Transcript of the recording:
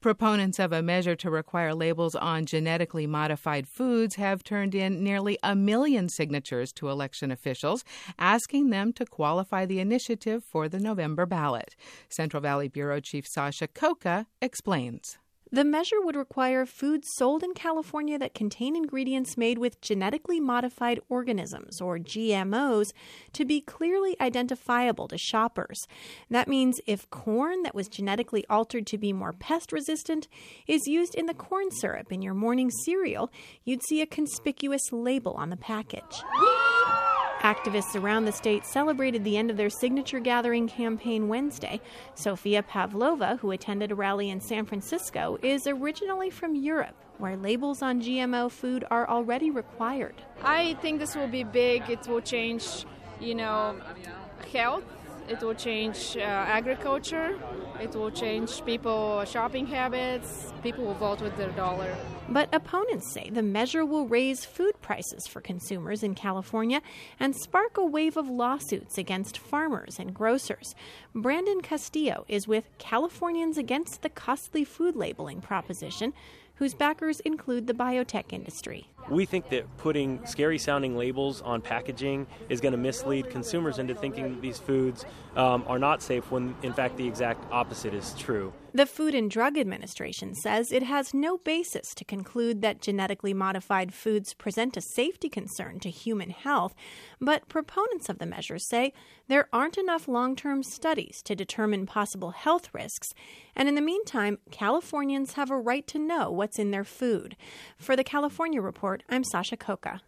Proponents of a measure to require labels on genetically modified foods have turned in nearly 1 million signatures to election officials, asking them to qualify the initiative for the November ballot. Central Valley Bureau Chief Sasha Khokha explains. The measure would require foods sold in California that contain ingredients made with genetically modified organisms, or GMOs, to be clearly identifiable to shoppers. That means if corn that was genetically altered to be more pest-resistant is used in the corn syrup in your morning cereal, you'd see a conspicuous label on the package. Activists around the state celebrated the end of their signature gathering campaign Wednesday. Sofia Pavlova, who attended a rally in San Francisco, is originally from Europe, where labels on GMO food are already required. I think this will be big. It will change, health. It will change agriculture. It will change people's shopping habits. People will vote with their dollar. But opponents say the measure will raise food prices for consumers in California and spark a wave of lawsuits against farmers and grocers. Brandon Castillo is with Californians Against the Costly Food Labeling proposition, whose backers include the biotech industry. We think that putting scary-sounding labels on packaging is going to mislead consumers into thinking these foods are not safe when, in fact, the exact opposite is true. The Food and Drug Administration says it has no basis to conclude that genetically modified foods present a safety concern to human health, but proponents of the measure say there aren't enough long-term studies to determine possible health risks, and in the meantime, Californians have a right to know what's in their food. For the California Report, I'm Sasha Khokha.